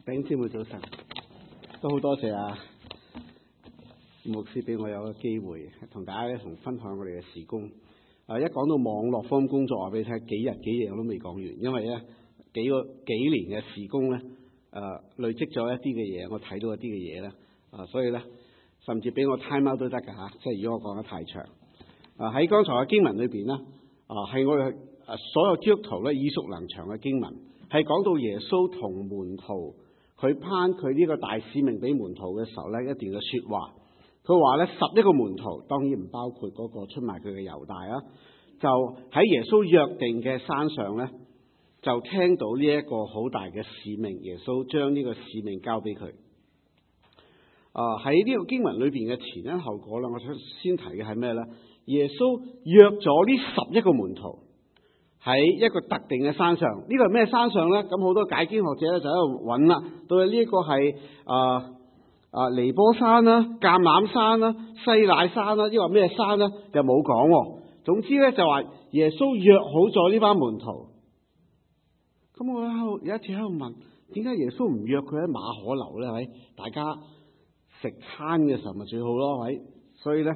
弟兄姊妹早晨，都好多謝牧師俾我有個機會同大家同分享我哋嘅事工。一講到網絡方工作，話俾你聽，幾日幾夜我都未講完，因為咧幾年嘅事工咧，累積咗一啲嘅嘢，我睇到一啲嘅嘢咧，所以咧甚至俾我 time out 都得㗎吓，即係如果我講得太長。喺剛才嘅經文裏邊咧，係我哋所有基督徒咧耳熟能詳嘅經文，係講到耶穌同門徒佢頒佢呢個大使命俾門徒嘅時候咧，一段嘅說話。佢話咧11個門徒，當然唔包括嗰個出賣佢嘅猶大啊，就喺耶穌約定嘅山上咧，就聽到呢一個好大嘅使命，耶穌將呢個使命交俾佢。喺呢個經文裏邊嘅前因後果啦，我想先提嘅係咩咧？耶穌約咗呢11個門徒喺一個特定嘅山上，呢個係咩山上咧？咁好多解經學者咧就喺度揾啦，到底呢一個係尼波山啦、橄欖山啦、西乃山啦，抑或咩山咧？就冇講。總之咧就話耶穌約好咗呢班門徒。咁我有一次喺度問，點解耶穌唔約佢喺馬可樓咧？係咪大家食餐嘅時候咪最好咯？係咪？所以咧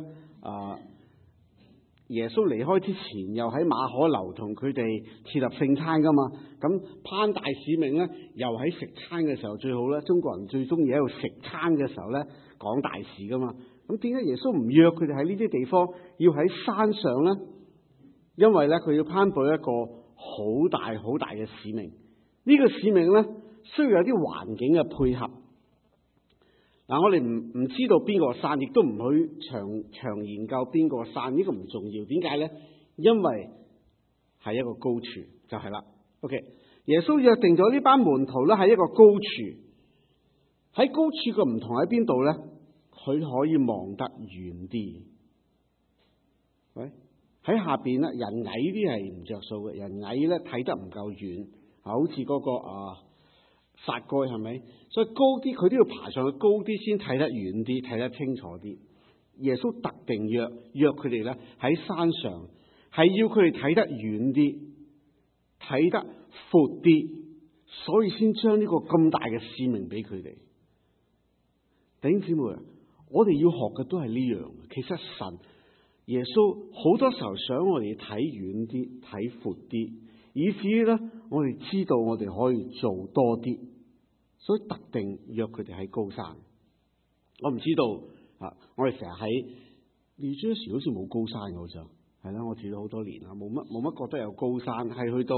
耶穌離開之前，又喺馬可樓同佢哋設立聖餐噶嘛。咁頒大使命咧，又喺食餐嘅時候最好咧。中國人最中意喺度食餐嘅時候咧講大事噶嘛。咁點解耶穌唔約佢哋喺呢啲地方，要喺山上咧？因為咧佢要頒布一個好大好大嘅使命。呢個使命咧需要有啲環境嘅配合。嗱，我哋唔知道邊個山，亦都唔去長研究邊個山，呢個唔重要。點解咧？因為係一個高處，就係啦。OK， 耶穌約定咗呢班門徒咧喺一個高處，喺高處個唔同喺邊度咧？佢可以望得遠啲。喂，喺下邊咧，人矮啲係唔着數嘅，人矮咧睇得唔夠遠，好似嗰個撒該係咪？所以高啲，佢都要爬上去高啲先睇得遠啲，睇得清楚啲。耶穌特定約佢哋咧喺山上，係要佢哋睇得遠啲，睇得闊啲，所以先將呢個咁大嘅使命俾佢哋。弟兄姊妹啊，我哋要學嘅都係呢樣。其實神耶穌好多時候想我哋睇遠啲，睇闊啲，以至於咧我哋知道我哋可以做多啲。所以特定約佢哋喺高山。我唔知道我哋成日喺New Jersey好似冇高山嘅，好似係啦。我住咗好多年啦，冇乜覺得有高山。係去到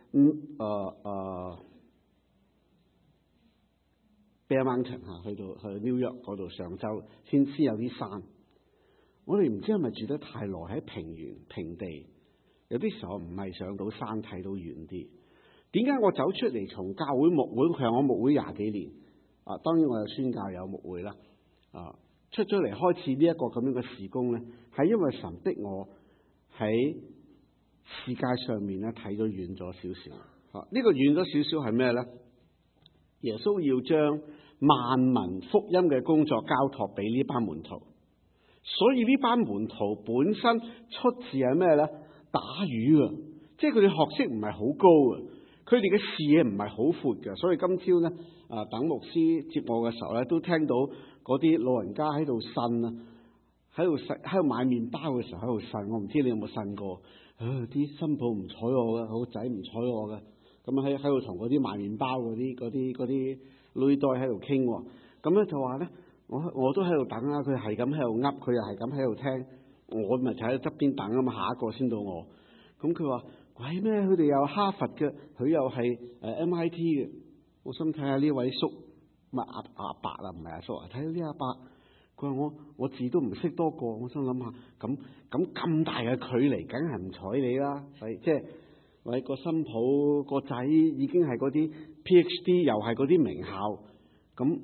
Bear Mountain 去 New York 嗰度上州先有啲山。我哋唔知係咪住得太耐喺平地，有啲時候唔係上到山睇到遠啲。點解我走出嚟從教會牧會，其實我牧會20幾年，當然我有宣教有牧會啦，出咗嚟開始呢一個咁樣嘅事工咧，係因為神逼我喺世界上面咧睇咗遠咗少少。呢個遠咗少少係咩咧？耶穌要將萬民福音嘅工作交託俾呢班門徒，所以呢班門徒本身出自係咩咧？打魚啊，即係佢哋學識唔係好高啊。佢哋嘅視野唔係好闊嘅，所以今朝咧等牧師接我嘅時候咧，都聽到嗰啲老人家喺度呻啊，喺度買麵包嘅時候喺度呻。我唔知你有冇呻過？啲新抱唔睬我嘅，好仔唔睬我嘅，咁喺度同嗰啲賣麵包嗰啲女袋喺度傾。咁咧就話咧，我都喺度等啊，佢係咁喺度噏，佢又係咁喺度聽，我咪就喺側邊等啊嘛，下一個先到我。咁佢話：鬼咩？佢哋有哈佛嘅，佢又係MIT 嘅。我心睇下呢位叔，咪阿伯啦，唔係阿叔啊。睇下呢阿伯，佢話我字都唔識多個。我心諗下，咁大嘅距離，梗係唔睬你啦。即係喂個新抱個仔已經係嗰啲 PhD， 又係嗰啲名校。咁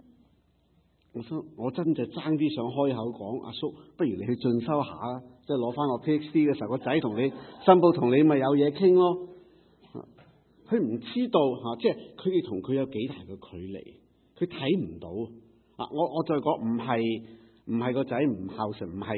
我真就爭啲想開口講，阿叔，不如你去進修下啦。即係攞翻個 PhD 嘅時候，個仔同你新抱同你咪有嘢傾咯。佢唔知道即係佢哋同佢有幾大嘅距離，佢睇唔到。我再講唔係個仔唔孝順，唔係嘅，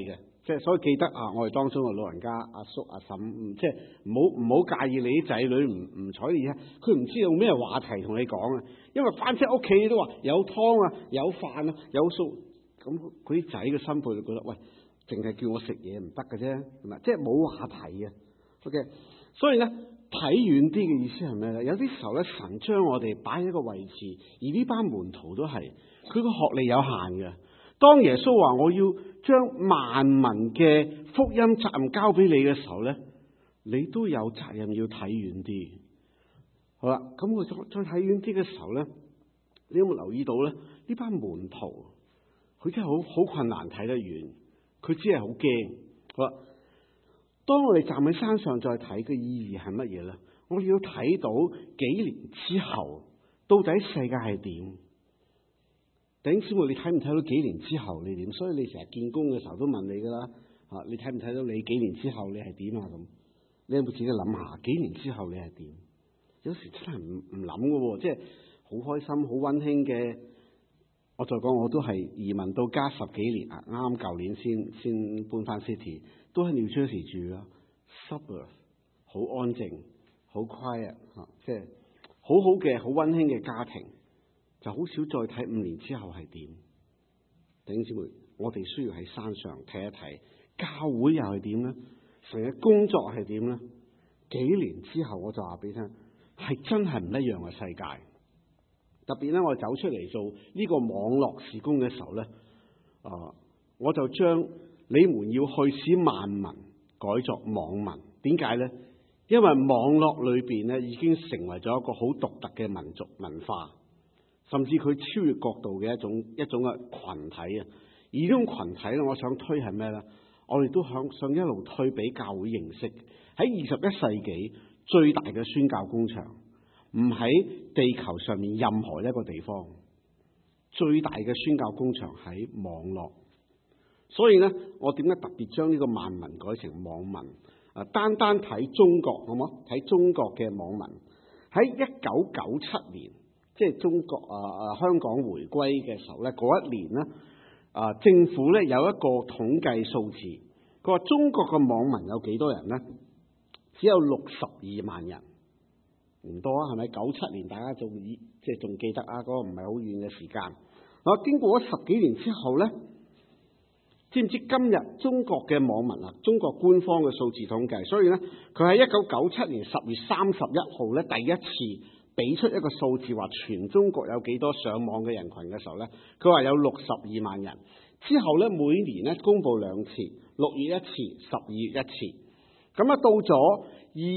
即係所以記得我哋當中嘅老人家阿叔阿嬸，即係唔好介意你啲仔女唔睬你啊，佢唔知道咩話題同你講啊，因為翻出屋企都話有湯啊，有飯啊，有餸，咁佢啲仔嘅心輩就覺得喂，淨係叫我食嘢唔得嘅啫，係咪？即係冇話題啊。OK， 所以咧睇遠啲嘅意思係咩咧？有啲時候咧，神將我哋擺喺一個位置，而呢班門徒都係佢個學歷有限嘅。當耶穌話我要將萬民嘅福音責任交俾你嘅時候咧，你都有責任要睇遠啲。好啦，咁我再睇遠啲嘅時候咧，你有冇留意到咧？呢班門徒佢真係好困難睇得遠，佢只係好驚。好啦，當我哋站喺山上再睇嘅意義係乜嘢咧？我哋要睇到幾年之後到底世界係點？弟兄姊妹，你睇唔睇到幾年之後你點？所以你成日見工嘅時候都問你噶啦，你睇唔睇到你幾年之後你係點啊？咁你有冇自己諗下幾年之後你係點？有時真係唔諗噶，即係好開心好溫馨嘅。我再講，我都係移民到加10幾年啊，啱舊年先搬翻 city， 都喺 New Jersey 住啦 ，suburb 好安靜，好 quiet 即係好好嘅好溫馨嘅家庭。就好少再睇5年之後係點。弟兄姊妹，我哋需要喺山上睇一睇，教會又係點咧？成日工作係點咧？幾年之後我就話俾你聽，係真係唔一樣嘅世界。特別咧，我走出嚟做呢個網絡事工嘅時候咧，我就將你們要去使萬民改作網民。點解咧？因為網絡裏邊咧已經成為咗一個好獨特嘅民族文化。甚至佢超越國度嘅一種嘅群體啊！而呢種群體咧，我想推係咩咧？我哋都想一路推俾教會認識。喺21世紀最大嘅宣教工場，唔喺地球上面任何一個地方，最大嘅宣教工場喺網絡。所以咧，我點解特別將呢個萬民改成網民？單睇中國好冇？睇中國嘅網民喺1997年。即係中國香港回歸嘅時候咧，嗰一年咧，政府咧有一個統計數字，佢話中國嘅網民有幾多人咧？只有62萬人，唔多啊，係咪？97年大家仲記得啊？嗰個唔係好遠嘅時間。經過咗10幾年之後咧，知唔知今日中國嘅網民啊？中國官方嘅數字統計，所以咧佢喺1997年10月31號咧第一次俾出一個數字，話全中國有幾多上網嘅人群嘅時候咧，佢話有62萬人。之後咧，每年咧公佈2次，6月1次，12月1次。咁啊，到咗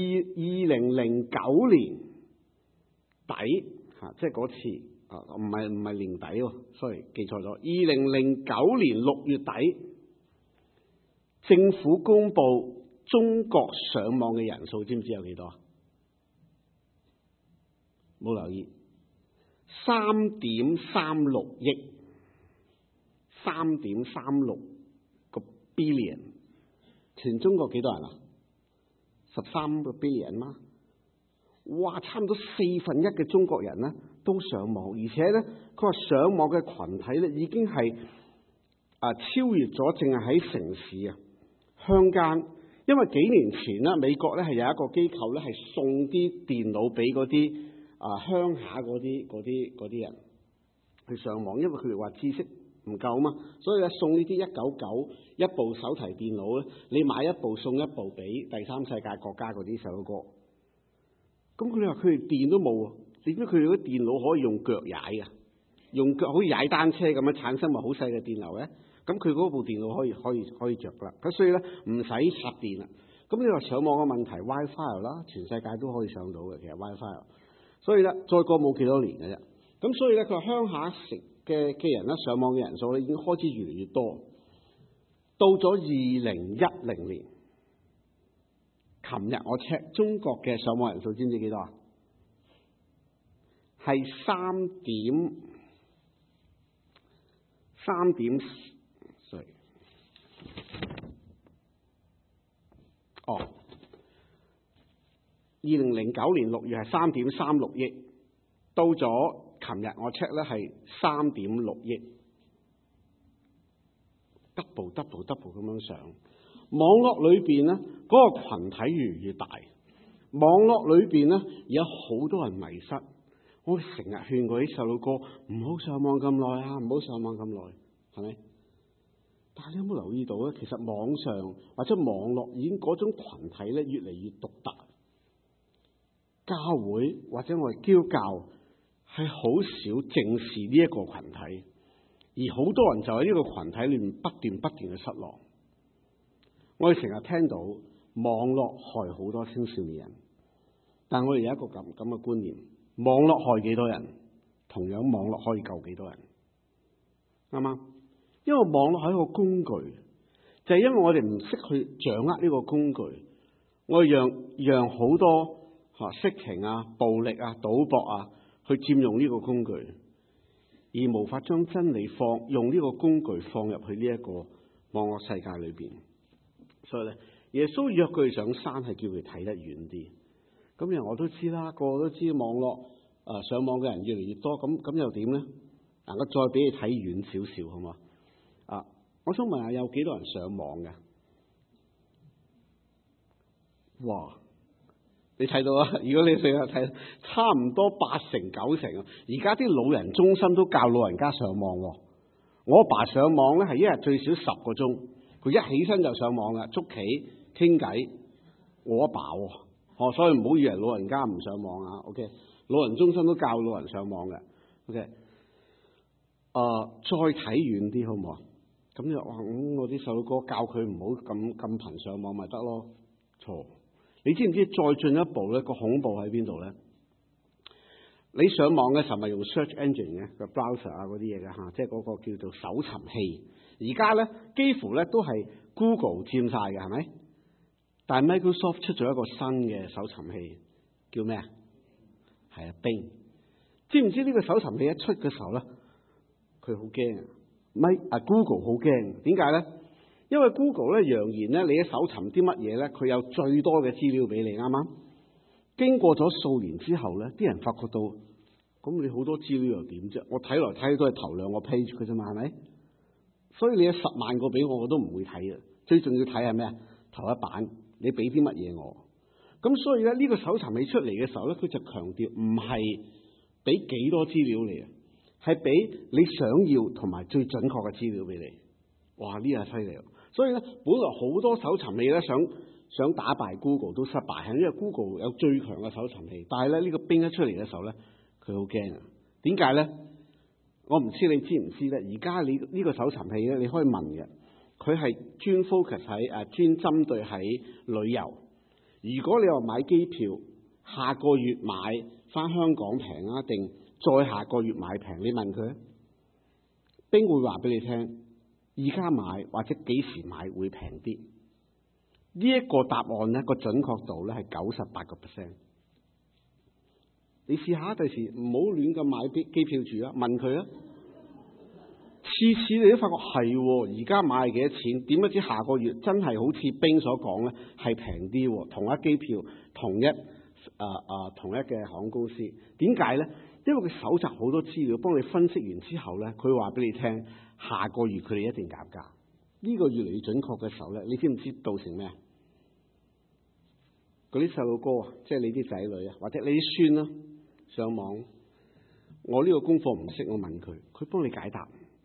2009年底即係嗰次唔係年底喎，sorry記錯咗。2009年6月底，政府公佈中國上網嘅人數，知唔知有幾多啊？冇留意，3.36億，3.36個 billion， 全中國幾多人啊？13個 billion 嗎？哇，差唔多1/4嘅中國人咧都上網，而且咧佢話上網嘅群體咧已經係超越咗淨係喺城市啊鄉間，因為幾年前咧美國咧係有一個機構咧係送啲電腦俾嗰啲鄉下嗰啲人去上網，因為佢哋話知識唔夠嘛，所以咧送呢啲199一部手提電腦咧，你買一部送一部俾第3世界國家嗰啲細路哥。咁佢哋話佢哋電都冇，點解佢哋嗰啲電腦可以用腳踩啊？用腳好似踩單車咁樣產生咪好細嘅電流咧？咁佢嗰部電腦可以着噶啦。咁所以咧唔使插電啦。咁你話上網嘅問題 WiFi 啦，全世界都可以上到嘅，其實 WiFi。所以咧，再過冇幾多年嘅啫。咁所以咧，佢話鄉下嘅人咧，上網嘅人數咧已經開始越嚟越多。到咗2010年，琴日我 check 中國嘅上網人數，知唔知幾多啊？係2009年6月係3.36億，到咗琴日我 check 咧係3.6億。 double 咁樣上。網絡裏邊咧，嗰個群體越嚟越大。網絡裏邊咧，有好多人迷失。我成日勸嗰啲細路哥唔好上網咁耐啊，唔好上網咁耐，係咪？但係你有冇留意到咧？其實網上或者網絡已經嗰種群體咧，越嚟越獨特。教會或者我哋基督教係好少正視呢一個群體，而好多人就喺呢個群體裏面不斷嘅失落。我哋成日聽到網絡害好多青少年人，但我哋有一個咁嘅觀念：網絡害幾多人，同樣網絡可以救幾多人，啱嗎？因為網絡係一個工具，就係因為我哋唔識去掌握呢個工具，我哋讓好多色情啊、暴力啊、賭博啊去佔用呢個工具，而無法將真理用呢個工具放入去呢一個網絡世界裏邊。所以咧，耶穌約佢哋上山係叫佢睇得遠啲。咁樣我都知啦，個個都知網絡上網嘅人越嚟越多，咁又點咧？我再俾你睇遠少少，好嘛？我想問下有幾多人上網嘅？哇！你睇到啊？如果你成日睇，差唔多8成9成啊！而家啲老人中心都教老人家上網喎。我阿爸上網咧係一日最少10個鐘，佢一起身就上網啦，捉棋傾偈。我阿爸喎，所以唔好以為老人家唔上網啊。OK， 老人中心都教老人上網嘅。OK， 再睇遠啲好唔好啊？咁就話我啲細路哥教佢唔好咁頻上網咪得咯？錯。你知唔知再進一步咧，個恐怖喺邊度咧？你上網嘅時候咪用 search engine 嘅個 browser 啊嗰啲嘢嘅嚇，即係嗰個叫做搜尋器。而家咧幾乎咧都係 Google 佔晒嘅，係咪？但係 Microsoft 出咗一個新嘅搜尋器，叫咩啊？係啊，Bing。知唔知呢個搜尋器一出嘅時候咧，佢好驚啊！Google 好驚，點解咧？因為 Google 咧揚言咧，你一搜尋啲乜嘢咧，佢有最多嘅資料俾你，啱啱？經過咗數年之後咧，啲人發覺到，咁你好多資料又點啫？我睇來睇去都係頭2個 page 嘅啫嘛，係咪？所以你有10萬個俾我都唔會睇嘅。最重要睇係咩啊？頭一版你俾啲乜嘢我？咁所以咧呢個搜尋器出嚟嘅時候咧，佢就強調唔係俾幾多資料你啊，係俾你想要同埋最準確嘅資料俾你。哇！呢下犀利。所以咧，本來好多搜尋器咧想打敗 Google 都失敗，係因為 Google 有最強嘅搜尋器。但係咧呢個Bing一出嚟嘅時候咧，佢好驚啊！點解咧？我唔知你知唔知咧？而家你呢個搜尋器咧，你可以問嘅，佢係專 focus 喺專針對喺旅遊。如果你話買機票，下個月買翻香港平啊，定再下個月買平？你問佢，Bing會話俾你聽。而家買或者幾時買會平啲？呢一個答案咧，個準確度咧係98%。你試下第時唔好亂咁買機票住啊！問佢啊，次次你都發覺係，而家買係幾多錢？點不知下個月真係好似Bing所講咧，係平啲，同一機票，同一嘅航空公司。點解咧？因為佢搜集好多資料，幫你分析完之後咧，佢話俾你聽。下個月佢哋一定減價，呢個越嚟越準確嘅時候咧，你知唔知造成咩？嗰啲細路哥啊，即係你啲仔女啊，或者你啲孫啦，上網，我呢個功課唔識，我問佢，佢幫你解答。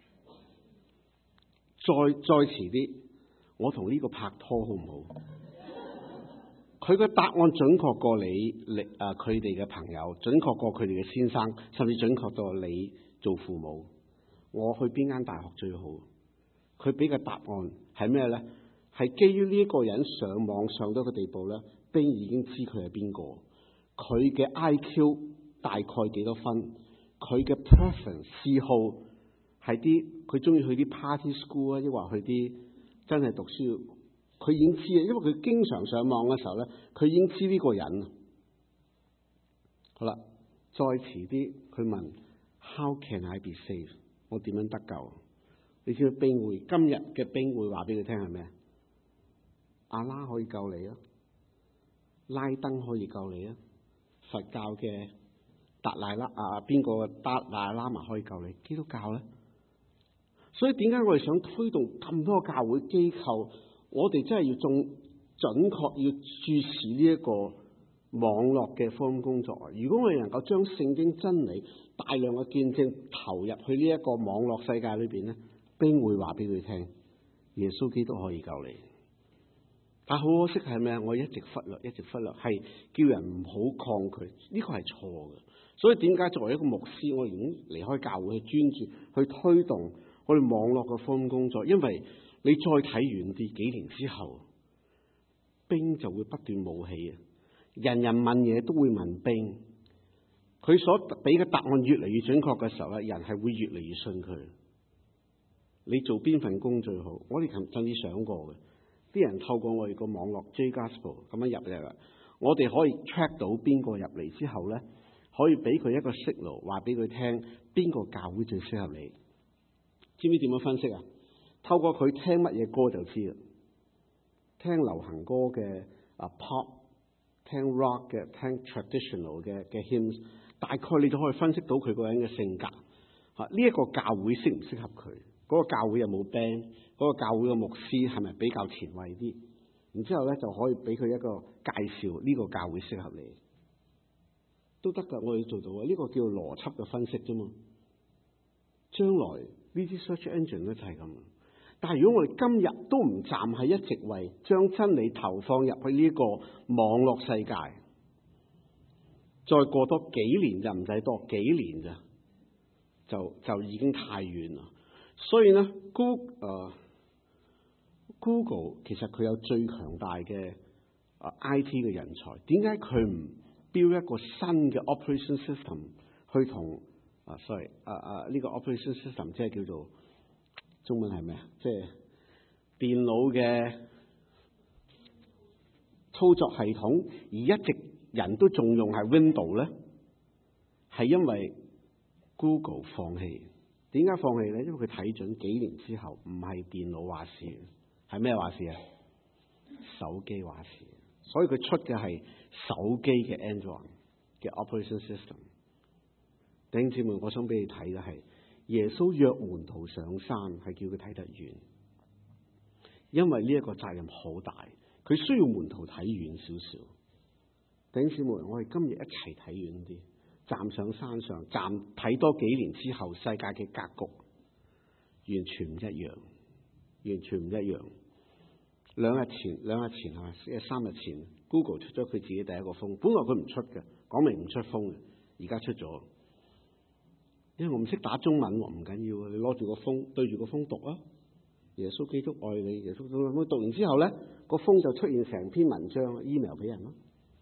再遲啲，我同呢個拍拖好唔好？佢個答案準確過佢哋嘅朋友，準確過佢哋嘅先生，甚至準確過你做父母。我去邊間大學最好？佢俾嘅答案係咩咧？係基於呢一個人上網上到個地步咧，Bing已經知佢係邊個，佢嘅 IQ 大概幾多分，佢嘅 preference 嗜好係啲佢中意去啲 party school 啊，抑或去啲真係讀書，佢已經知啊，因為佢經常上網嘅時候咧，佢已經知呢個人。好啦，再遲啲佢問 How can I be saved？我點樣得救？你知唔知Bing會今日嘅Bing會話俾佢聽係咩？阿拉可以救你啊，拉登可以救你啊，佛教嘅達賴喇嘛可以救你，基督教咧？ 所以點解我哋想推動咁多教會機構？我哋真係要準確要注視呢一個網絡嘅福音工作啊！如果我哋能夠將聖經真理大量嘅見證投入去呢一個網絡世界裏邊咧，兵會話俾佢聽，耶穌基督可以救你。但好可惜係咩？我一直忽略，係叫人唔好抗拒，呢個係錯嘅。所以點解作為一個牧師，我已經離開教會去專注去推動我哋網絡嘅福音工作？因為你再睇遠啲，幾年之後，兵就會不斷冒起啊！人人問嘢都會問兵，佢所俾嘅答案越嚟越準確嘅時候咧，人係會越嚟越信佢。你做邊份工最好？我哋甚至想過嘅，啲人透過我哋個網絡 J Gospel 咁樣入嚟啦，我哋可以 track 到邊個入嚟之後咧，可以俾佢一個 signal，話俾佢聽邊個教會最適合你。知唔知點樣分析啊？透過佢聽乜嘢歌就知啦。聽流行歌嘅pop， 聽 rock 嘅，聽 traditional 嘅 hymns， 大概你就可以分析到佢個人嘅性格。呢一個教會適唔適合佢？嗰個教會有冇 band？嗰個教會嘅牧師係咪比較前衛啲？然之後咧就可以俾佢一個介紹，呢個教會適合你都得㗎。我哋做到啊，呢個叫邏輯嘅分析啫嘛。將來呢啲 search engine 咧就係咁。但係如果我哋今日都唔站喺一席位，將真理投放入去呢一個網絡世界，再過多幾年就唔使多幾年咋，就已經太遠啦。所以咧，Google 其實佢有最強大嘅IT 嘅人才，點解佢唔標一個新嘅 operation system 去同呢個 operation system 即係叫做中文係咩啊？即係電腦嘅操作系統，而一直人都仲用係 Windows 咧，係因為 Google 放棄。點解放棄咧？因為佢睇準幾年之後唔係電腦話事，係咩話事啊？手機話事。所以佢出嘅係手機嘅 Android 嘅 operation system。弟兄姊妹，我想俾你睇嘅係耶穌約門徒上山，係叫佢睇得遠，因為呢一個責任好大，佢需要門徒睇遠少少。弟兄姊妹，我哋今日一齊睇遠啲，站上山上，睇多幾年之後，世界嘅格局完全唔一樣，完全唔一樣。兩日前係嘛？3日前 ，Google 出咗佢自己第一個風，本來佢唔出嘅，講明唔出風嘅，而家出咗。因為我唔識打中文喎，唔緊要，你攞住個風對住個風讀啊！耶穌基督愛你，耶穌基督。咁讀完之後咧，個風就出現成篇文章 email 俾人咯。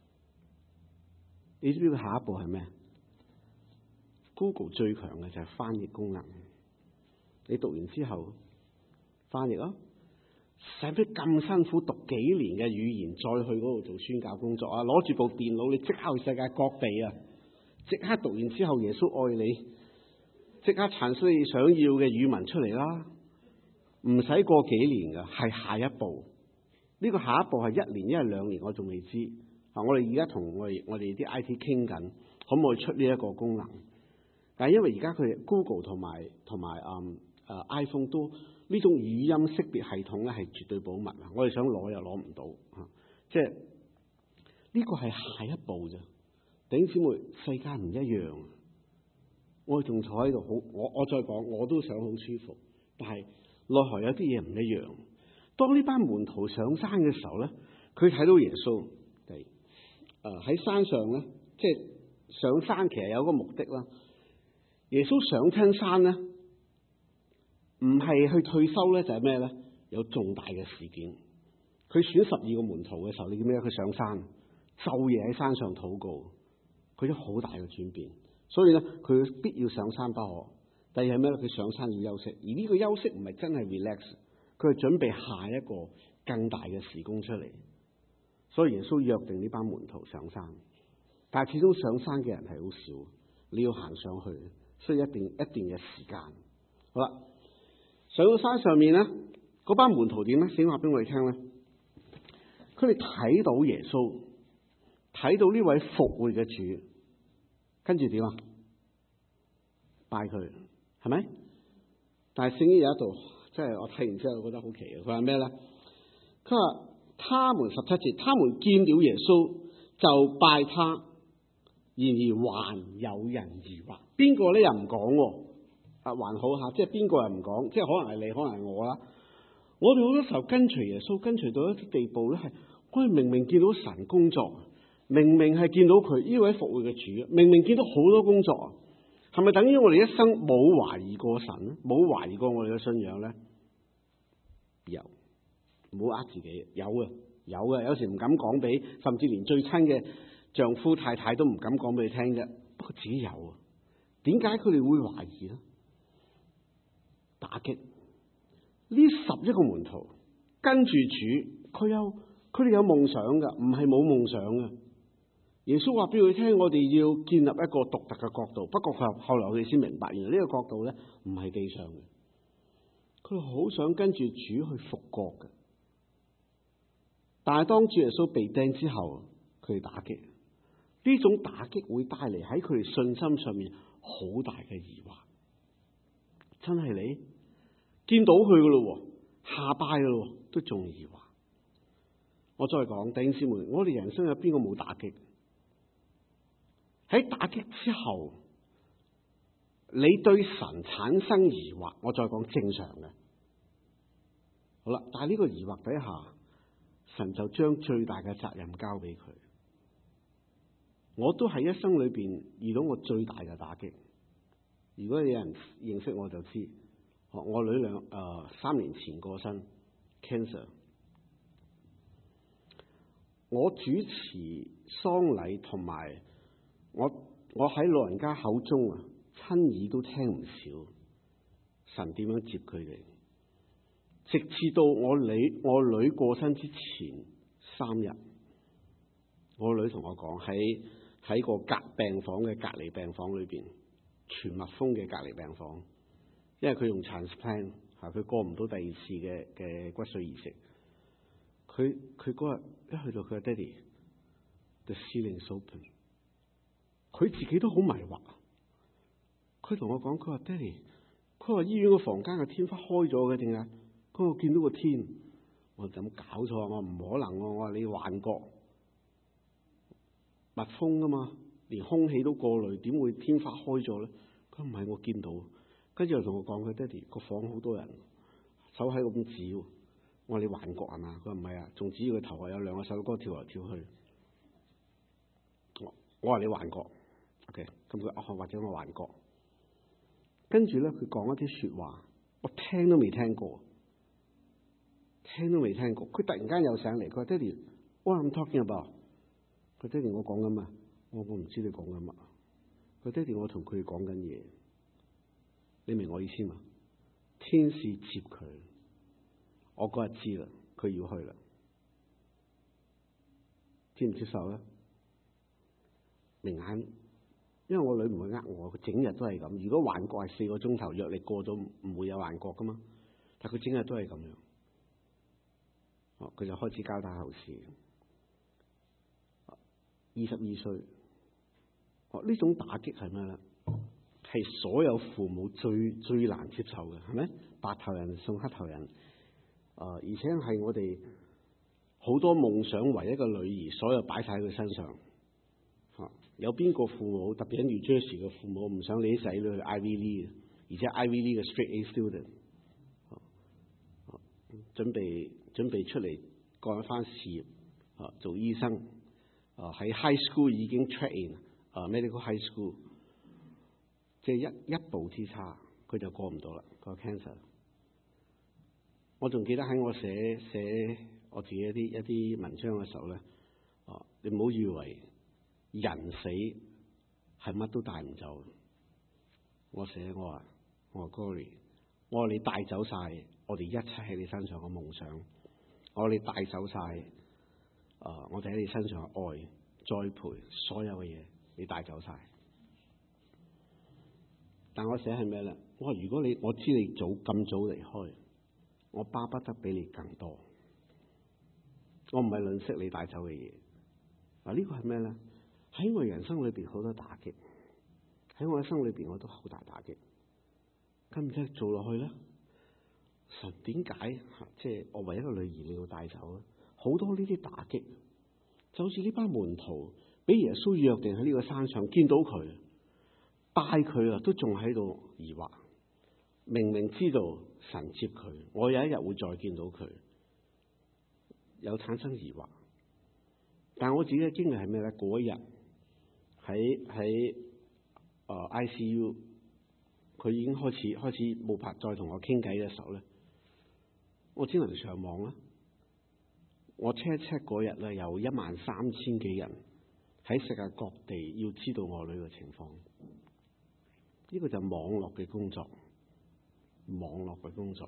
你知唔知下一步係咩？Google 最強嘅就係翻譯功能。你讀完之後翻譯咯，使乜咁辛苦讀幾年嘅語言，再去嗰度做宣教工作啊？攞住部電腦，你即刻去世界各地啊！即刻讀完之後，耶穌愛你。即刻產出你想要嘅語文出嚟啦，唔使過幾年噶，係下一步。呢個下一步係1年，因為2年我仲未知。我哋而家同我哋啲 IT 傾緊，可唔可以出呢一個功能？但係因為而家佢 Google 同埋iPhone 都呢種語音識別系統咧係絕對保密啊！我哋想攞又攞唔到，即係呢個係下一步啫。弟兄姊妹，世界唔一樣。我仲坐喺度，我再講，我都想好舒服，但係內河有啲嘢唔一樣。當呢班門徒上山嘅時候咧，佢睇到耶穌喺山上咧，即係上山其實有個目的啦。耶穌上親山咧，唔係去退休咧，就係咩咧？有重大嘅事件。佢選12個門徒嘅時候，你見咩？佢上山，晝夜喺山上禱告，佢有好大嘅轉變。所以咧，佢必要上山不可。第二係咩咧？佢上山要休息，而呢個休息唔係真係 relax， 佢係準備下一個更大嘅事工出嚟。所以耶穌約定呢班門徒上山，但係始終上山嘅人係好少，你要行上去，需要一段嘅時間。好啦，上到山上面咧，嗰班門徒點咧？先話俾我哋聽咧，佢哋睇到耶穌，睇到呢位復活嘅主。跟住點啊？拜佢，係咪？ 但係聖經有一度，即係我睇完之後覺得好奇嘅。佢話咩咧？佢話他們17節，他們見了耶穌就拜他，然而還有人疑惑。邊個咧又唔講喎？還好嚇，即係邊個又唔講？即係可能係你，可能係我啦。我哋好多時候跟隨耶穌，跟隨到一啲地步咧，係我哋明明見到神工作，明明係見到佢呢位復活嘅主，明明見到好多工作啊，係咪等於我哋一生冇懷疑過神咧？冇懷疑過我哋嘅信仰咧？有，唔好呃自己，有嘅，有嘅。有時唔敢講俾，甚至連最親嘅丈夫太太都唔敢講俾你聽啫。不過自己有啊。點解佢哋會懷疑咧？打擊呢11個門徒跟住主，佢哋有夢想㗎，唔係冇夢想嘅。耶穌話俾佢聽，我哋要建立一個獨特嘅國度。不過後來我哋先明白，原來呢個國度咧唔係地上嘅。佢好想跟住主去復國嘅，但係當主耶穌被釘之後，佢哋打擊，呢種打擊會帶嚟喺佢哋信心上面好大嘅疑惑。真係你見到佢噶咯，下拜噶咯，都仲疑惑。我再講，弟兄姊妹，我哋人生有邊個冇打擊？喺打擊之後，你對神產生疑惑，我再講正常嘅。好啦，但係呢個疑惑底下，神就將最大嘅責任交俾佢。我都喺一生裏邊遇到我最大嘅打擊。如果有人認識我就知，我女3年前過身 cancer。我主持喪禮同埋我喺老人家口中啊，親耳都聽唔少神點樣接佢哋。直至到我女過身之前3日，我女同我講，喺個病房嘅隔離病房裏邊，全密封嘅隔離病房，因為佢用 transplant 佢過唔到第2次嘅骨髓移植。佢嗰日一去到，佢話爹哋 ，the ceiling's open。佢自己都好迷惑。佢同我講，佢話爹哋，佢話醫院個房間嘅天花開咗嘅，定係？佢話見到個天。我就咁搞錯，我唔可能。我話你幻覺，密封噶嘛，連空氣都過濾，點會天花開咗咧？佢唔係，我見到。跟住又同我講，佢爹哋個房好多人，手喺咁指。我話你幻覺係嘛？佢話唔係啊，仲指住佢頭有2個細路哥跳嚟跳去。我話你幻覺 ，OK， 咁佢或者我幻覺。跟住咧，佢講一啲說話，我聽都未聽過，聽都未聽過。佢突然間又上嚟，佢話爹哋 ，What I'm talking about？ 佢爹哋，我講緊乜？我唔知你講緊乜。佢爹哋，我同佢講緊嘢，你明我意思嘛？天使接佢。我嗰日知啦，佢要去啦，接唔接受咧？明眼，因為我女唔會呃我，佢整日都係咁。如果幻覺係4個鐘頭，藥力過咗唔會有幻覺噶嘛。但佢整日都係咁樣。佢就開始交代後事。22歲，呢種打擊係咩咧？係所有父母最難接受嘅，係咪？白頭人送黑頭人。而且係我哋好多夢想為一個女兒，所有擺晒喺佢身上。有邊個父母，特別喺 New Jersey 嘅父母，唔想你啲仔女去 Ivy League， 而且 Ivy League 嘅 Straight A student， 準備出嚟幹一番事業，做醫生，喺 High School 已經 train medical high school， 即係一步之差，佢就過唔到啦，個 cancer。我仲記得喺我寫我自己一啲文章嘅時候咧，你唔好以為人死係乜都帶唔走。我話 Glory， 我話你帶走晒我哋一切喺你身上嘅夢想，我話你帶走晒我哋喺你身上嘅愛、栽培，所有嘅嘢你帶走晒。但我寫係咩咧？我話如果我知你咁早離開，我巴不得俾你更多。我唔係吝嗇你帶走嘅嘢。呢個係咩咧？喺我人生裏邊好多打擊，喺我一生裏邊我都好大打擊。 咁即係做落去咧？神點解即係我為一個女兒你要帶走咧？好多呢啲打擊，就好似呢班門徒俾耶穌約定喺呢個山上見到佢，帶佢啊，都仲喺度疑惑。明明知道神接佢，我有一日會再見到佢，有產生疑惑。但係我自己嘅經歷係咩咧？嗰一日喺ICU， 佢已經開始冇法再同我傾偈嘅時候咧，我只能上網啦。我 check 嗰日咧，有13000幾人喺世界各地要知道我女嘅情況。呢個就係網絡嘅工作，網絡嘅工作。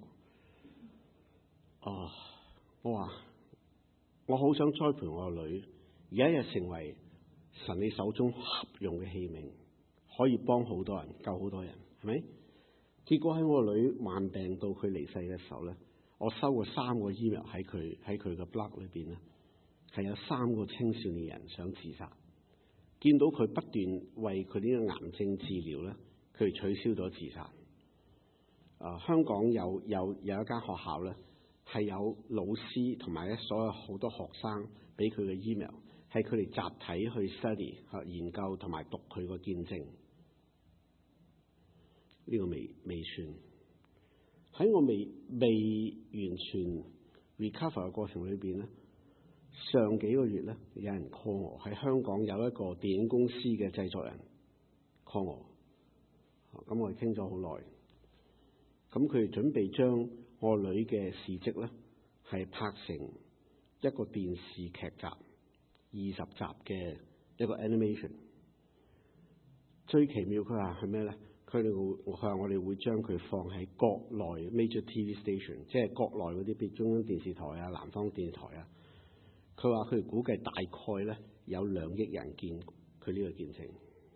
我話我好想栽培我個女，有一日成為神你手中合用嘅器皿，可以幫好多人，救好多人，係咪？結果喺我個女患病到佢離世嘅時候咧，我收過3個 email 喺佢嘅 blog 裏邊咧，係有3個青少年人想自殺，見到佢不斷為佢呢個癌症治療咧，佢哋取消咗自殺。香港有一間學校咧，係有老師同埋咧所有好多學生俾佢嘅 email， 係佢哋集體去 study 研究同埋讀佢個見證。呢個未算喺我未完全 recover 嘅過程裏邊咧，上幾個月咧有人 call 我，喺香港有一個電影公司嘅製作人 call 我，咁我哋傾咗好耐。咁佢哋準備將我女嘅事蹟咧，係拍成一個電視劇集，20集嘅一個 animation。最奇妙佢話係咩咧？佢話我哋會將佢放喺國內 major TV station， 即係國內嗰啲，譬如中央電視台啊、南方電視台啊。佢話佢哋估計大概咧有2億人見佢呢個見證。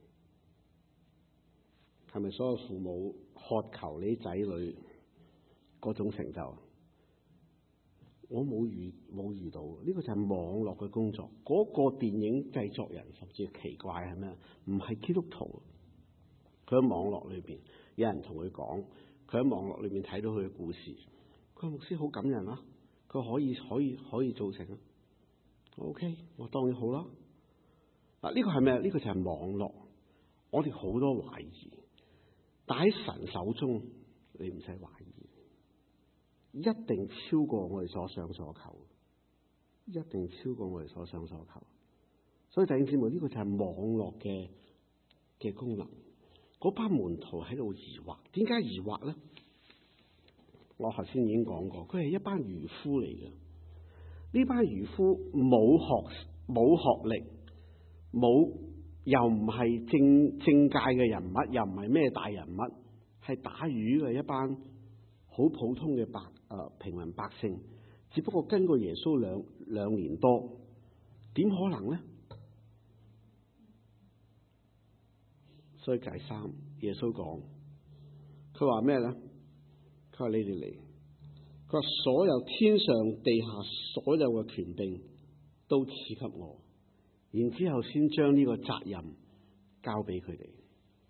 係咪所有父母渴求你仔女嗰種成就？我冇遇到，呢個就係網絡嘅工作。嗰個電影製作人甚至奇怪係咩？唔係基督徒，佢喺網絡裏邊有人同佢講，佢喺網絡裏邊睇到佢嘅故事。佢話牧師好感人啦，佢可以做成啊。OK， 我當然好啦。嗱，呢個係咩？呢個就係網絡。我哋好多懷疑。但喺神手中，你唔使懷疑，一定超過我哋所想所求，一定超過我哋所想所求。所以弟兄姊妹，呢個就係網絡嘅功能。嗰班門徒喺度疑惑，點解疑惑咧？我頭先已經講過，佢係一班漁夫嚟嘅。呢班漁夫冇學歷，又唔係政界嘅人物，又唔係咩大人物，係打魚嘅一班好普通嘅平民百姓，只不過跟過耶穌兩年多，點可能呢？所以第3，耶穌講，佢話咩咧？佢話你哋嚟，佢話所有天上地下所有嘅權柄都賜給我。然之後先將呢個責任交俾佢哋。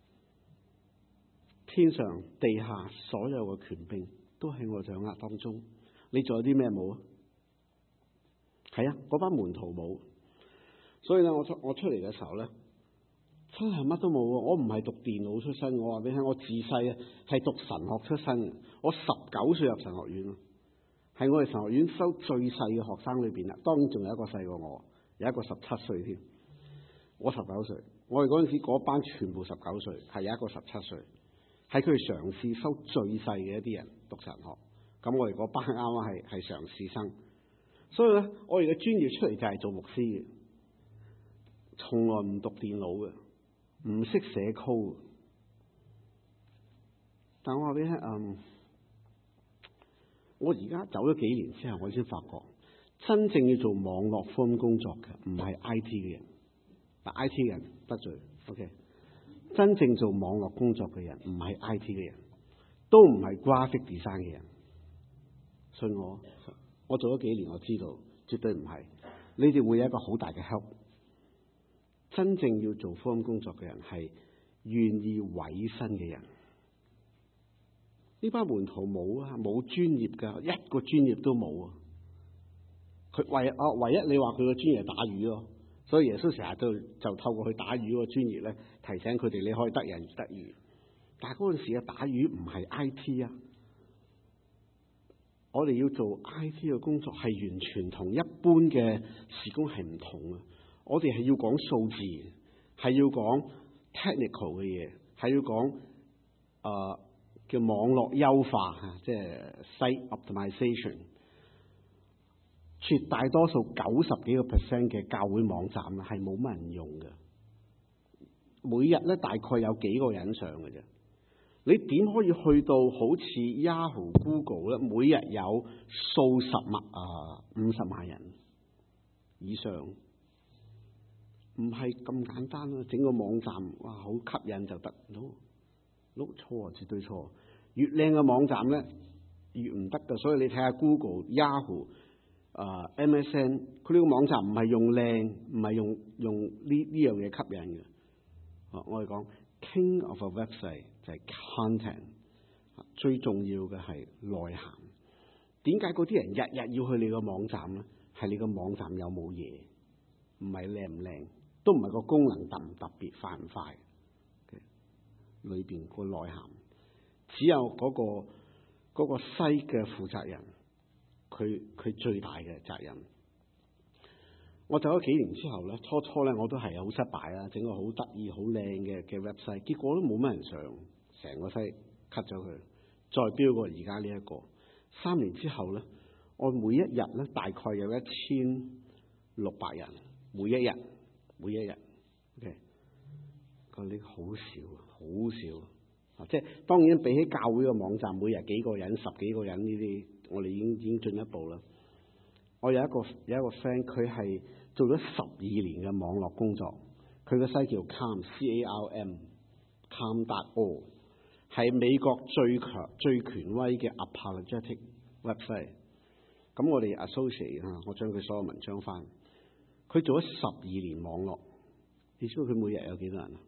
天上地下所有嘅權柄都喺我掌握當中。你仲有啲咩冇啊？係啊，嗰班門徒冇。所以咧，我出嚟嘅時候咧，真係乜都冇。我唔係讀電腦出身，我話俾你聽，我自細係讀神學出身嘅。我19歲入神學院，係我哋神學院收最細嘅學生裏邊啦。當然仲有一個細過我。有一個17歲添，我19歲。我哋嗰陣時嗰班全部19歲，係有一個17歲，係佢哋嘗試收最細嘅一啲人讀神學。咁我哋嗰班啱啱係嘗試生，所以咧，我哋嘅專業出嚟就係做牧師嘅，從來唔讀電腦嘅，唔識寫 code。但我話俾你聽，我而家走咗幾年之後，我先發覺。真正要做網絡福音工作嘅，唔係 IT 嘅人。IT 嘅人得罪 ，OK。真正做網絡工作嘅人，唔係 IT 嘅人，都唔係 graphic design 嘅人。信我做咗幾年，我知道絕對唔係。你哋會有一個好大嘅 help。真正要做福音工作嘅人，係願意委身嘅人。 呢班門徒冇啊，冇專業㗎，一個專業都冇啊。佢唯一你話佢個專業係打魚咯，所以耶穌成日就透過佢打魚個專業咧，提醒佢哋你可以得人如得魚。但係嗰陣時嘅打魚唔係 IT 啊，我哋要做 IT 嘅工作係完全同一般嘅事工係唔同啊。我哋係要講數字，係要講 technical 嘅嘢，係要講叫網絡優化嚇，即係 site optimization。絕大多數90幾個%嘅教會網站係冇乜人用嘅，每日咧大概有幾個人上嘅啫。你點可以去到好似 Yahoo、Google 咧，每日有數十萬50萬人以上？唔係咁簡單咯，整個網站哇好吸引就得？No，錯啊，絕對錯。越靚嘅網站咧越唔得㗎，所以你睇下 Google、Yahoo、MSN， 佢呢個網站唔係用靚，唔係用呢樣嘢吸引嘅。我哋講 King of a website 就係 content， 最重要嘅係內涵。點解嗰啲人日日要去你個網站咧？係你個網站有冇嘢，唔係靚唔靚，都唔係個功能特唔特別，快唔快嘅，裏邊個內涵。只有嗰個西嘅負責人，佢最大嘅責任。我走咗幾年之後咧，初咧我都係好失敗啦，整個好得意、好靚嘅 website， 結果都冇乜人上，成個西 cut 咗佢，再標過而家呢一個。3年之後咧，我每一日咧大概有1600人，每一日，OK， 呢好少，即係當然比起教會嘅網站，每日幾個人、10幾個人呢啲，我哋已經進一步啦。我有一個 friend， 佢係做咗12年嘅網絡工作，佢個西叫 CALM， 係美國最權威嘅 apologetic website。咁我哋 associate 我將佢所有文章翻。佢做咗12年網絡，你知道佢每日有幾多人啊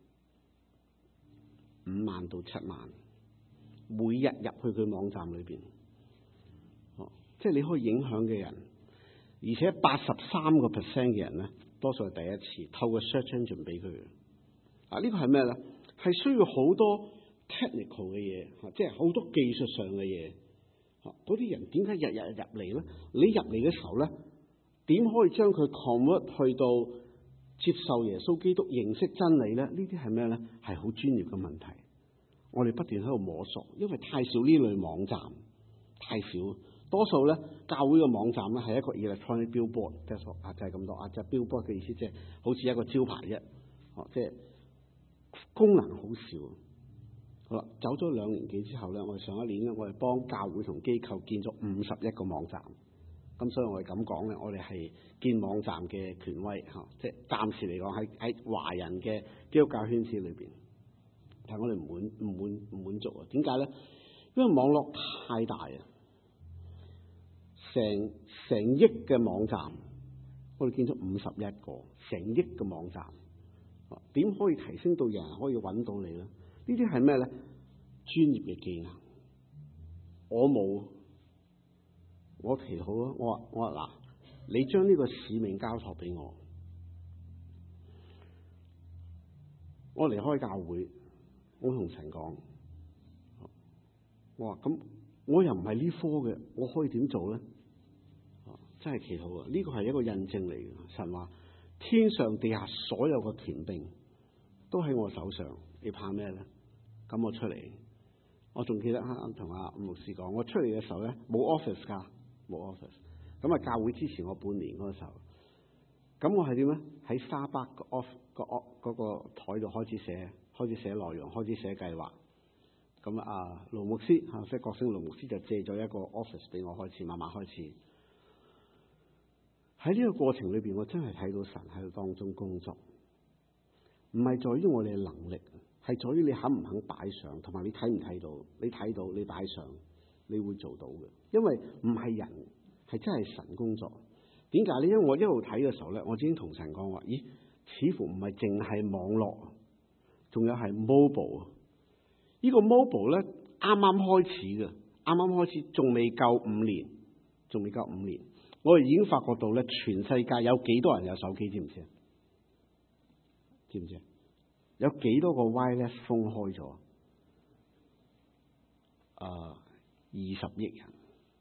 ？5萬到7萬，每日入去佢網站裏邊，即係你可以影響嘅人。而且83% 嘅人咧，多數係第一次透過 search engine 俾佢嘅。呢個係咩咧？係需要好多 technical 嘅嘢，即係好多技術上嘅嘢。嗰啲人點解日日入嚟咧？你入嚟嘅時候咧，點可以將佢 convert 去到接受耶穌基督、認識真理咧？呢啲係咩咧？係好專業嘅問題。我哋不斷喺度摸索，因為太少呢類網站，太少。多數咧，教會嘅網站咧係一個 electronic billboard， 就係咁多。就 billboard 嘅意思即係好似一個招牌啫，即係功能好少。好啦，走咗2年幾之後咧，我哋上一年咧，我哋幫教會同機構建咗51個網站。咁所以我哋咁講咧，我哋係建網站嘅權威，即係暫時嚟講喺華人嘅基督教圈子裏邊，但係我哋唔滿足啊？點解咧？因為網絡太大啊！成億嘅網站，我哋建咗51個，成億嘅網站，點可以提升到人可以揾到你咧？呢啲係咩咧？專業嘅技能，我冇，我祈禱咯。我話嗱，你將呢個使命交託俾我，我離開教會，我同神講，我話咁，我又唔係呢科嘅，我可以點做咧？真係祈禱啊！呢個係一個印證嚟嘅。神話天上地下所有嘅權柄都喺我手上，你怕咩咧？咁我出嚟，我仲記得同阿吳牧師講，我出嚟嘅時候咧冇 office 㗎，冇 office。咁啊，教會支持我半年嗰個時候，咁我係點咧？喺沙巴個 off 嗰個台度開始寫內容，開始寫計劃。咁啊，盧牧師即係國星盧牧師就借咗一個 office 俾我開始，慢慢開始。喺呢個過程裏邊，我真係睇到神喺度當中工作，唔係在於我哋嘅能力，係在於你肯唔肯擺上，同埋你睇唔睇到？你睇到，你擺上，你會做到嘅。因為唔係人，係真係神工作。點解呢？因為我一路睇嘅時候咧，我已經同神講話：咦，似乎唔係淨係網絡，仲有係 mobile。呢個 mobile 咧， 啱啱開始嘅，啱啱開始，仲未夠5年，仲未夠5年，我哋已經發覺到咧，全世界有幾多人有手機，知唔知啊？知唔知啊？有幾多個 wireless phone 開咗？20億人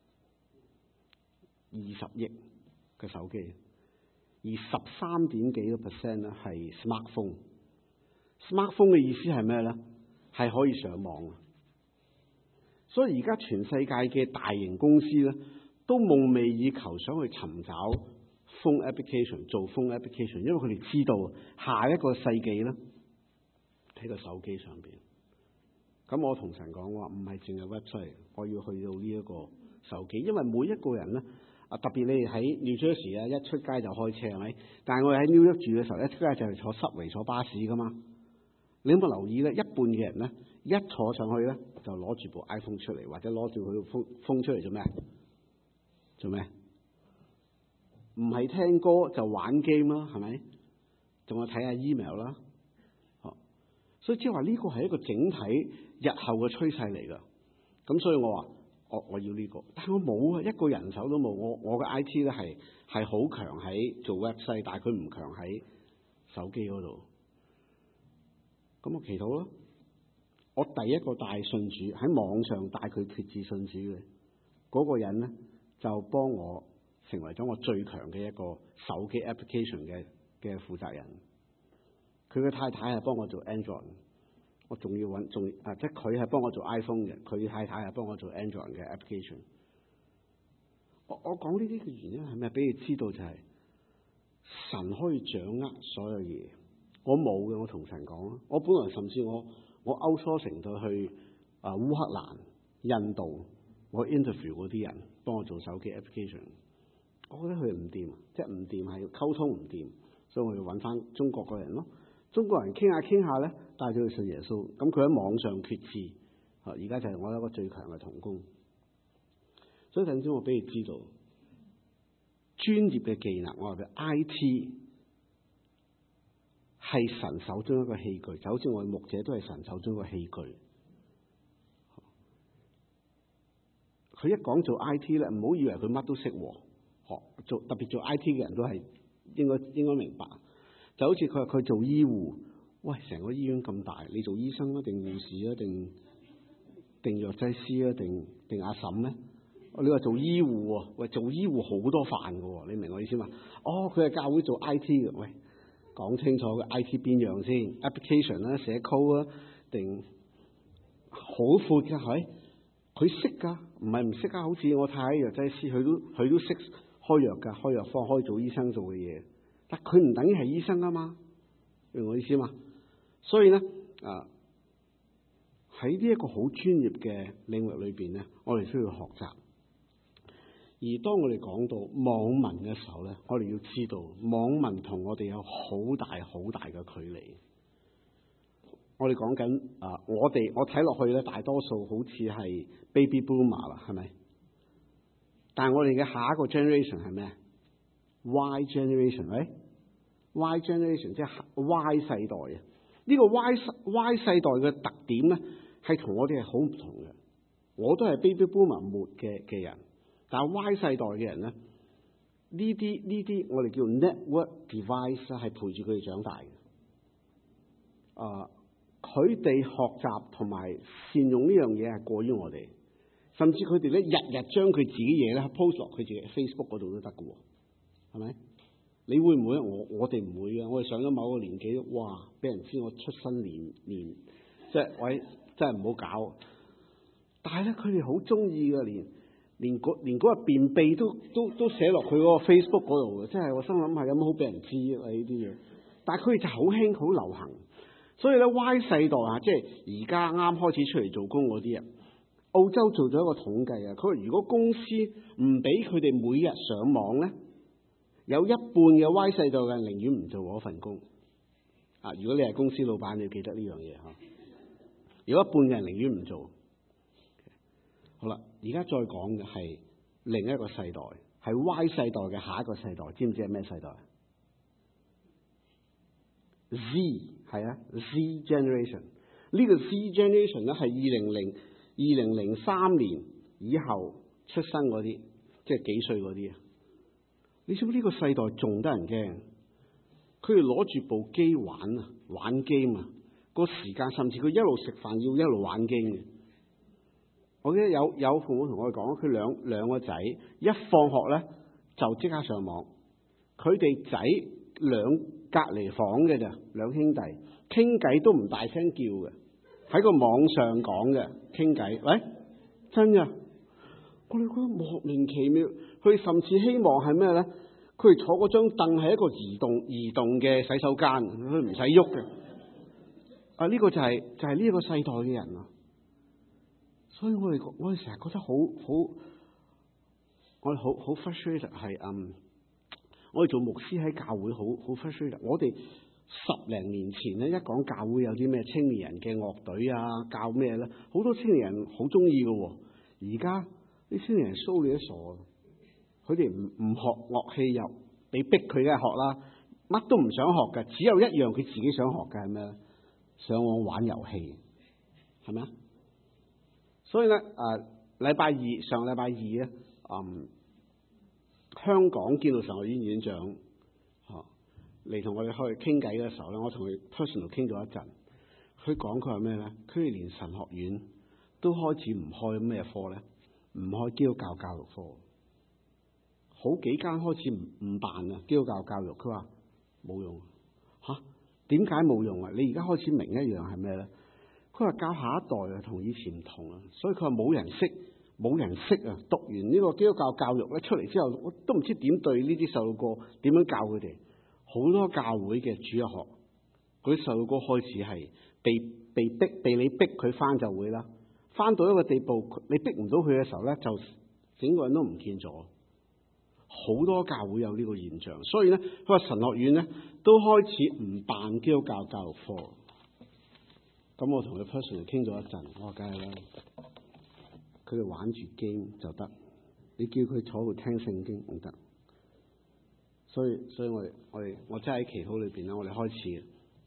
，20億嘅手機，而13點幾個 percent 咧係 smartphone。smartphone 嘅意思係咩咧？係可以上網嘅。所以而家全世界嘅大型公司咧，都夢寐以求想去尋找 phone application， 做 phone application， 因為佢哋知道下一個世紀咧喺個手機上邊。咁我同神講，我話唔係淨係 website， 我要去到呢一個手機，因為每一個人咧，特別你哋喺 New Jersey 啊，一出街就開車係咪？但係我哋喺 New York 住嘅時候，一出街就係坐subway坐巴士噶嘛。你有冇留意咧？一半嘅人咧，一坐上去咧就攞住部 iPhone 出嚟，或者攞住佢個 phone 出嚟做咩？做咩？唔係聽歌就玩 game 啦，係咪？仲有睇下 email 啦。所以即係話呢個係一個整體日後嘅趨勢嚟㗎。咁所以我話我要呢個，但係我冇啊，一個人手都冇。我嘅 IT 咧係好強喺做 website， 但係佢唔強喺手機嗰度。咁我祈禱咯。我第一個帶信主喺網上帶佢決志信主嘅嗰個人咧，就幫我成為咗我最強嘅一個手機 application 嘅負責人。佢嘅太太係幫我做 Android， 我仲要即係佢係幫我做 iPhone 嘅，佢太太係幫我做 Android 嘅 application。我講呢啲嘅原因係咩？俾你知道就係神可以掌握所有嘢。我冇嘅，我同神講，我本來甚至我outsourcing到去烏克蘭、印度，我 interview 嗰啲人幫我做手機 application。我覺得佢唔掂，即係唔掂，係溝通唔掂，所以我要揾翻中國嘅人咯。中國人傾下咧，帶咗佢信耶穌。咁佢喺網上決志，而家就係我一個最強嘅同工。所以等陣我俾你知道，專業嘅技能，我話佢 IT 係神手中一個器具，就好似我哋牧者都係神手中一個器具。佢一講做 IT 咧，唔好以為佢乜都識喎。特別做 IT 嘅人都係應該明白。就好似佢話佢做醫護，喂，成個醫院咁大，你做醫生啊，定護士啊，定藥劑師啊，定阿嬸咧？你話做醫護喎，喂，做醫護好多飯㗎喎，你明我意思嘛？佢係教會做 IT 嘅，喂，講清楚嘅 IT 邊樣先 ？application 啦，寫 code 啊，定好闊㗎係？佢識㗎，唔係唔識㗎。好似我太太藥劑師，佢都識開藥㗎，開藥方可以做醫生做嘅嘢。但佢唔等於係醫生啊嘛，明我意思嘛？所以咧喺呢一個好專業嘅領域裏邊咧，我哋需要學習。而當我哋講到網民嘅時候咧，我哋要知道網民同我哋有好大嘅距離。我哋講緊我睇落去咧，大多數好似係 baby boomer 啦，係咪？但係我哋嘅下一個 generation 係咩？Y generation， right？ Y generation 即係 Y 世代啊！呢個 Y 世代嘅特點咧，係同我哋係好唔同嘅。我都係 baby boomer 末嘅人，但係 Y 世代嘅人咧，呢啲我哋叫 network device 係陪住佢哋長大嘅。佢哋學習同埋善用呢樣嘢係過於我哋，甚至佢哋咧日日將佢自己嘢咧 post 落佢自己 Facebook 嗰度都得嘅喎，係咪？你會唔會？我哋唔會嘅。我哋上咗某個年紀，哇！俾人知我出生年，即係喂，真係唔好搞。但係咧，佢哋好中意嘅，連嗰個便秘都寫落佢嗰個 Facebook 嗰度嘅，即係我心諗係有乜好俾人知啊呢啲嘢。但係佢哋就好興好流行，所以咧 Y 世代即係而家啱開始出嚟做工嗰啲人，澳洲做咗一個統計啊，佢話如果公司唔俾佢哋每日上網咧，有一半嘅 Y 世代嘅人寧願唔做嗰份工。如果你係公司老闆，你要記得呢樣嘢嚇。如果一半嘅人寧願唔做，好啦，而家再講嘅係另一個世代，係 Y 世代嘅下一個世代，知唔知係咩世代？Z 係啊 ，Z generation。呢個 Z generation 咧係2020 2003年以後出生嗰啲，即係幾歲嗰啲啊？你知唔知呢個世代仲得人驚？佢哋攞住部機玩啊，玩 game 啊，個時間甚至佢一路食飯要一路玩 game 嘅。我記得有父母同我哋講，佢兩個仔一放學咧就即刻上網。佢哋仔隔離房嘅咋，兩兄弟傾偈都唔大聲叫嘅，喺個網上講嘅傾偈。喂，真㗎，我哋覺得莫名其妙。佢甚至希望係咩咧？佢哋坐嗰張凳係一個移動嘅洗手間，佢唔使喐嘅。啊，呢個就係呢個世代嘅人啊！所以我哋成日覺得我哋好 frustrated 係我哋做牧師喺教會好 frustrated。我哋10零年前咧，一講教會有啲咩青年人嘅樂隊啊，教咩咧，好多青年人好中意嘅。而家啲青年人騷你都傻，佢哋唔學樂器又你逼佢梗係學啦，乜都唔想學嘅，只有一樣佢自己想學嘅係咩咧？上網玩遊戲，係咪啊？所以咧，上禮拜二咧，香港建道神學院院長嚟同我哋去傾偈嘅時候咧，我同佢 personal 傾咗一陣。佢講佢話咩咧？佢哋連神學院都開始唔開咩科咧？唔開基督教教育科，好幾間開始唔辦啊！基督教教育，佢話冇用嚇。點解冇用啊？你而家開始明一樣係咩咧？佢話教下一代啊，同以前唔同啊，所以佢話冇人識啊！讀完呢個基督教教育咧，出嚟之後，我都唔知點對呢啲細路哥點樣教佢哋。好多教會嘅主日學，嗰啲細路哥開始係被你逼佢翻就會啦，翻到一個地步，你逼唔到佢嘅時候咧，就整個人都唔見咗。好多教會有呢個現象，所以咧，佢話神學院咧都開始唔辦基督教教育課。咁我同佢 personally 傾咗一陣，我話梗係啦，佢哋玩住 game 就得，你叫佢坐喺度聽聖經唔得。所以我真係喺祈禱裏邊咧，我哋開始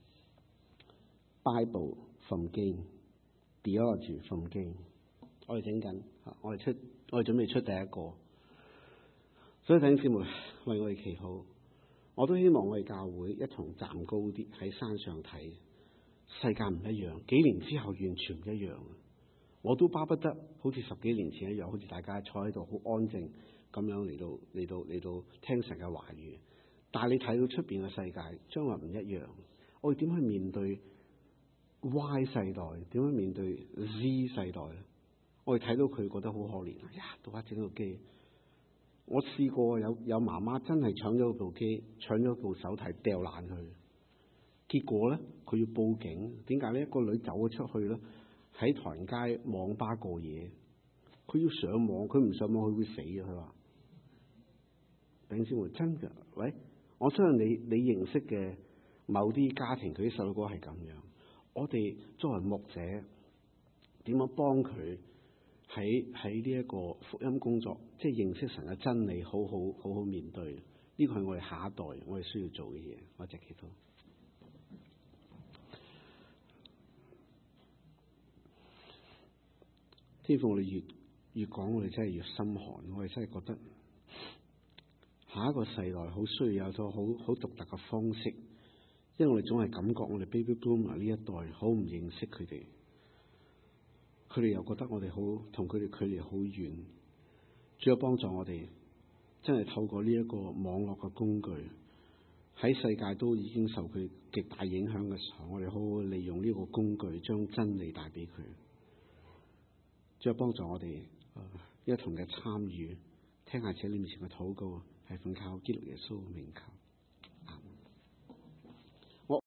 Bible from game，theology from game， 我哋整緊，我哋準備出第一個。所以弟兄姊妹為我哋祈禱，我都希望我哋教會一同站高啲喺山上睇。世界唔一樣，幾年之後完全唔一樣。我都巴不得好似10幾年前一樣，好似大家坐喺度好安靜咁樣嚟到聽神嘅話語。但係你睇到出邊嘅世界將來唔一樣，我哋點去面對 Y 世代？點樣面對 Z 世代咧？我哋睇到佢覺得好可憐，到下整部機。我試過有媽媽真係搶咗部機，搶咗部手提掉爛佢。結果咧，佢要報警。點解咧？個女走咗出去咧，喺唐人街網吧過夜。佢要上網，佢唔上網佢會死嘅。佢話：弟兄姊妹，真㗎。喂，我相信你認識嘅某啲家庭，佢啲細路哥係咁樣。我哋作為牧者，點樣幫佢喺呢一個福音工作，即係認識神嘅真理，好好面對。呢個係我哋下一代我哋需要做嘅嘢。我謝祈禱。天父，我哋越講，我哋真係越心寒。我哋真係覺得下一個世代好需要有咗好獨特嘅方式，因為我哋總係感覺我哋 baby boomer 呢一代好唔認識佢哋，佢哋又覺得我哋好同佢哋距離好遠。主要幫助我哋真係透過呢一個網絡嘅工具，喺世界都已經受佢極大影響嘅時候，我哋好好利用呢個工具，將真理帶俾佢。主要幫助我哋一同嘅參與，聽下這裏面前嘅禱告，係奉靠基督耶穌名求。